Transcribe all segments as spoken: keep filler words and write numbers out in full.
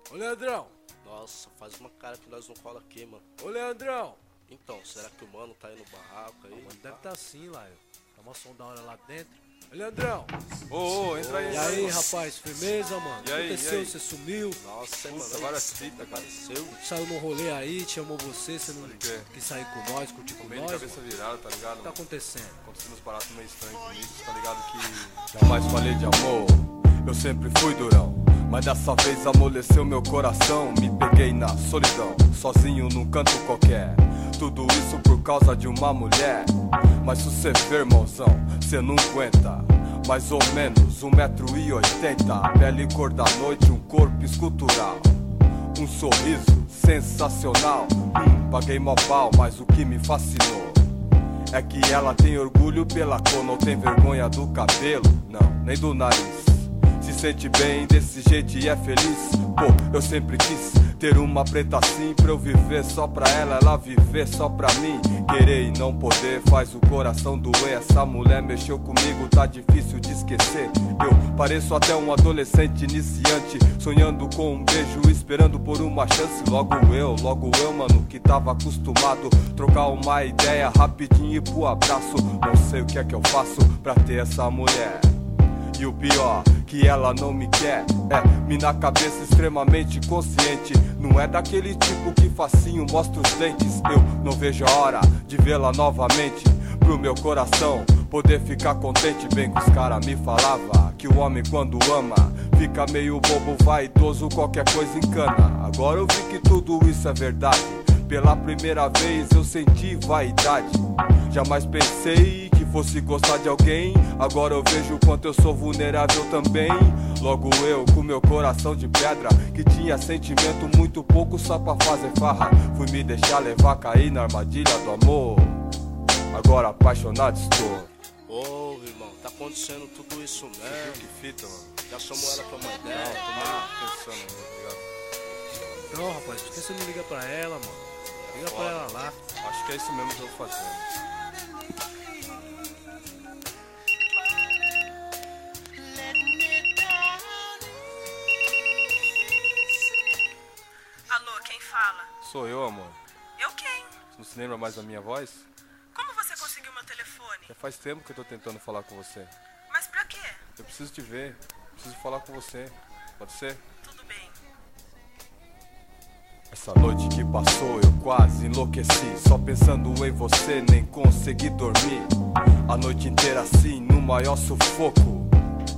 Ô, Leandrão. Nossa, faz uma cara que nós não cola aqui, mano. Ô, Leandrão. Então, será que o mano tá aí no barraco aí? O mano deve tá sim, lá. Tá uma som da hora lá dentro. Ô, Leandrão. Ô, ô, entra aí. E aí, rapaz, firmeza, mano? E aí, Aconteceu, e aí? Você sumiu. Nossa, Puta, mano. várias fitas, cara. Apareceu. Saiu num rolê aí, chamou você, você não Pode crer. quis sair com nós, curtir com Meio de nós, cabeça mano. virada, tá ligado? O que tá acontecendo? Acontecendo uns baratos meio estranhos comigo, tá ligado que jamais falei de amor. Eu sempre fui durão, mas dessa vez amoleceu meu coração. Me peguei na solidão, sozinho num canto qualquer. Tudo isso por causa de uma mulher. Mas se cê vê, irmãozão, cê não aguenta. Mais ou menos um metro e oitenta. Pele cor da noite, um corpo escultural. Um sorriso sensacional. Hum, paguei mó pau, mas o que me fascinou é que ela tem orgulho pela cor, não tem vergonha do cabelo, não, nem do nariz. Se sente bem desse jeito e é feliz. Pô, eu sempre quis ter uma preta assim pra eu viver só pra ela, ela viver só pra mim. Querer e não poder faz o coração doer. Essa mulher mexeu comigo, tá difícil de esquecer. Eu pareço até um adolescente iniciante, sonhando com um beijo, esperando por uma chance. Logo eu, logo eu, mano, que tava acostumado trocar uma ideia rapidinho e pro abraço. Não sei o que é que eu faço pra ter essa mulher. E o pior, que ela não me quer. É, me na cabeça extremamente consciente. Não é daquele tipo que facinho mostra os dentes. Eu não vejo a hora de vê-la novamente. Pro meu coração poder ficar contente. Bem que os caras me falavam que o homem quando ama fica meio bobo, vaidoso, qualquer coisa encana. Agora eu vi que tudo isso é verdade. Pela primeira vez eu senti vaidade. Jamais pensei que fosse gostar de alguém. Agora eu vejo o quanto eu sou vulnerável também. Logo eu, com meu coração de pedra, que tinha sentimento muito pouco só pra fazer farra. Fui me deixar levar, cair na armadilha do amor. Agora apaixonado estou. Ô, irmão, tá acontecendo tudo isso Viu mesmo. que fita, mano? Já chamou ela pra uma Não, ideia. tô meio pensando, tá ligado? Não, rapaz, por que você não liga pra ela, mano? Liga pra Foda. ela lá. Acho que é isso mesmo que eu vou fazer. Alô, quem fala? Sou eu, amor. Eu quem? Você não se lembra mais da minha voz? Como você conseguiu meu telefone? Já faz tempo que eu tô tentando falar com você. Mas pra quê? Eu preciso te ver, preciso falar com você. Pode ser? Tudo bem. Essa noite que passou eu quase enlouqueci. Só pensando em você nem consegui dormir. A noite inteira assim, no maior sufoco.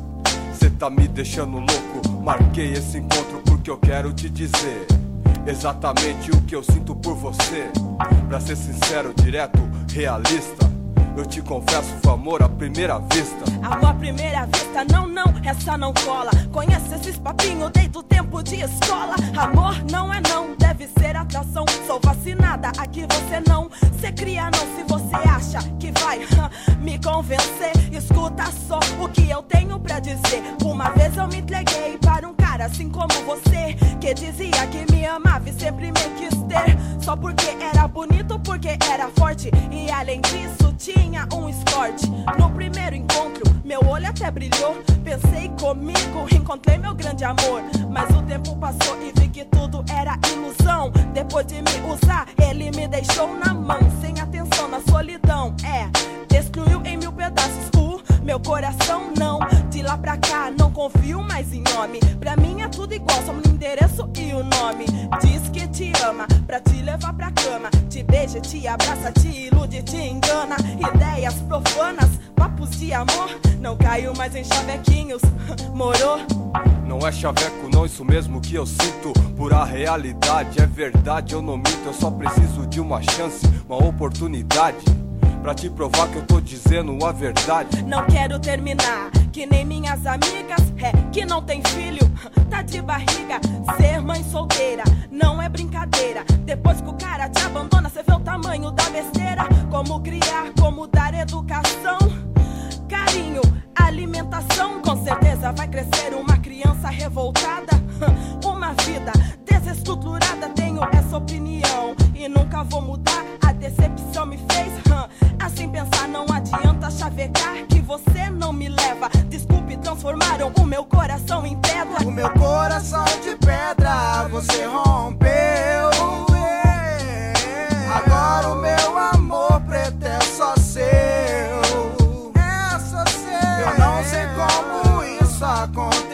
Cê tá me deixando louco. Marquei esse encontro porque eu quero te dizer exatamente o que eu sinto por você. Pra ser sincero, direto, realista, eu te confesso, foi amor à primeira vista. Amor à primeira vista, não, não, essa não cola. Conhece esses papinhos desde o tempo de escola. Amor não é não, deve ser atração. Sou vacinada, aqui você não. Cê cria não, se você acha que vai me convencer. Escuta só o que eu tenho pra dizer. Uma vez eu me entreguei para um cara assim como você, que dizia que me amava e sempre me quis ter. Só porque era bonito, porque era forte. E além disso tinha um escorte. No primeiro encontro, meu olho até brilhou. Pensei comigo, encontrei meu grande amor. Mas o tempo passou e vi que tudo era ilusão. Depois de me usar, ele me deixou na mão, sem atenção, na solidão. É, destruiu em mil pedaços o meu coração, não. De lá pra cá, não confio mais em homem. Pra mim é tudo igual, só no endereço e o nome. Diz que te ama, pra te levar pra cama. Te beija, te abraça, te ilude, te engana. Ideias profanas, papos de amor. Não caiu mais em chavequinhos, morou? Não é chaveco não, isso mesmo que eu sinto. Pura realidade, é verdade, eu não minto. Eu só preciso de uma chance, uma oportunidade pra te provar que eu tô dizendo a verdade. Não quero terminar, que nem minhas amigas, é, que não tem filho, tá de barriga. Ser mãe solteira não é brincadeira. Depois que o cara te abandona, cê vê o tamanho da besteira. Como criar, como dar educação, carinho, alimentação. Com certeza vai crescer uma criança revoltada. Uma vida desestruturada, tenho essa opinião e nunca vou mudar. A decepção me fez assim pensar, não adianta chavecar que você não me leva. Desculpe, transformaram o meu coração em pedra. O meu coração de pedra você rompeu. Agora o meu amor preto é só seu. Eu não sei como isso aconteceu.